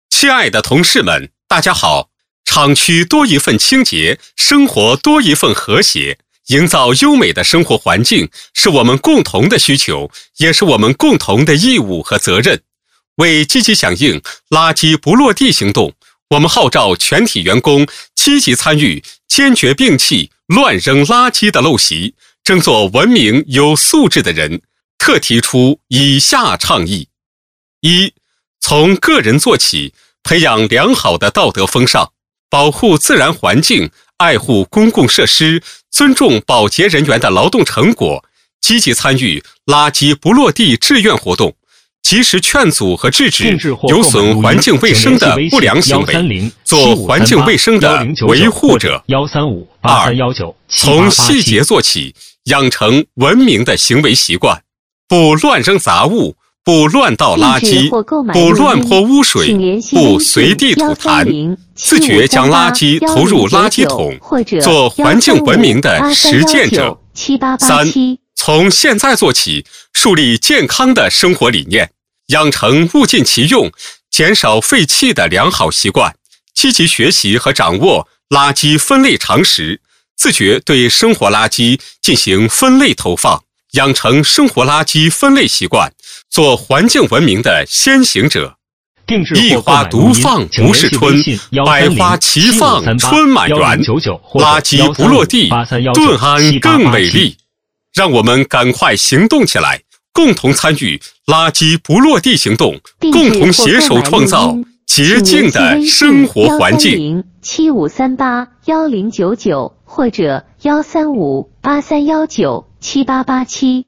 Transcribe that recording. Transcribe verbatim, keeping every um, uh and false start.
亲爱的同事们，大家好！厂区多一份清洁，生活多一份和谐。营造优美的生活环境是我们共同的需求，也是我们共同的义务和责任。为积极响应垃圾不落地行动，我们号召全体员工积极参与，坚决摒弃乱扔垃圾的陋习，争做文明有素质的人。特提出以下倡议：一、从个人做起，培养良好的道德风尚，保护自然环境，爱护公共设施，尊重保洁人员的劳动成果，积极参与垃圾不落地志愿活动，及时劝阻和制止有损环境卫生的不良行为，做环境卫生的维护者。二、从细节做起，养成文明的行为习惯，不乱扔杂物，不乱倒垃圾，不乱泼污水，不随地吐痰，自觉将垃圾投入垃圾桶，做环境文明的实践者。三、从现在做起，树立健康的生活理念，养成物尽其用、减少废弃的良好习惯，积极学习和掌握垃圾分类常识，自觉对生活垃圾进行分类投放，养成生活垃圾分类习惯，做环境文明的先行者。一花独放不是春，百花齐放春满园。垃圾不落地，顿安更美丽。让我们赶快行动起来，共同参与垃圾不落地行动，共同携手创造洁净的生活环境。 七五三八幺零九九或者幺三五八三幺九七八八七。